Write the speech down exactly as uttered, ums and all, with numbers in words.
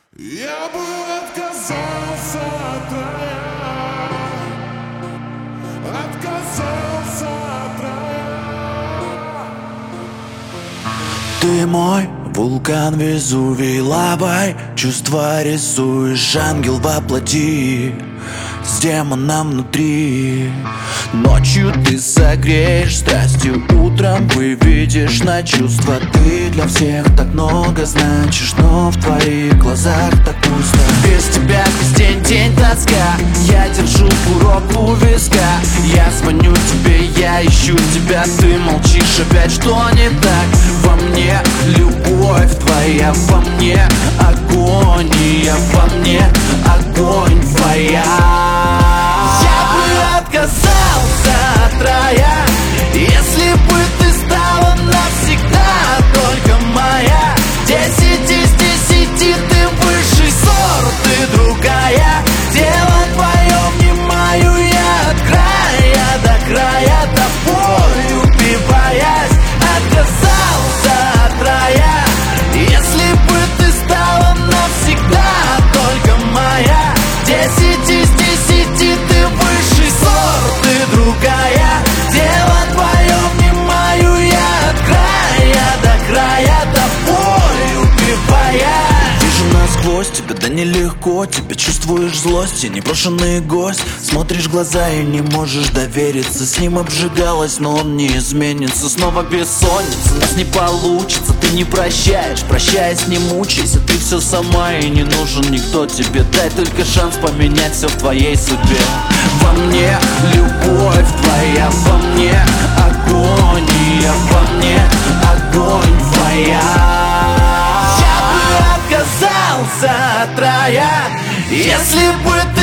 Я бы отказался от рая, отказался от рая. Ты мой вулкан Везувий, лавой чувства рисуешь, ангел воплоти с демоном внутри. Ночью ты согреешь страстью, утром выведешь на чувства. Ты для всех так много значишь, но в твоих глазах так пусто. Без тебя весь день день тоска, я держу курок у виска. Я звоню тебе, я ищу тебя, ты молчишь опять, что не так? Во мне любовь твоя, во мне агония, во мне огонь твоя. Я бы отказался от рая, если бы ты стала навсегда только моя. Десять из десяти, ты высший сорт, ты другая. Дело твое внимаю я от края до края, тобой убиваясь. Отказался от рая, если бы ты стала навсегда только моя. Десять из десяти, ты высший сорт, ты другая. Дело твое внимаю я от края до края, тобой убиваясь. Вижу насквозь тебя, да нелегко тебе. Чувствуешь злость и непрошенный гость. Смотришь в глаза и не можешь довериться. С ним обжигалась, но он не изменится. Снова бессонница, нас не получится. Ты не прощаешь, прощаясь не мучайся. Ты все сама и не нужен никто тебе. Дай только шанс поменять все в твоей судьбе. Во мне любовь твоя, во мне агония, во мне огонь твоя. Я бы отказался от рая, если бы ты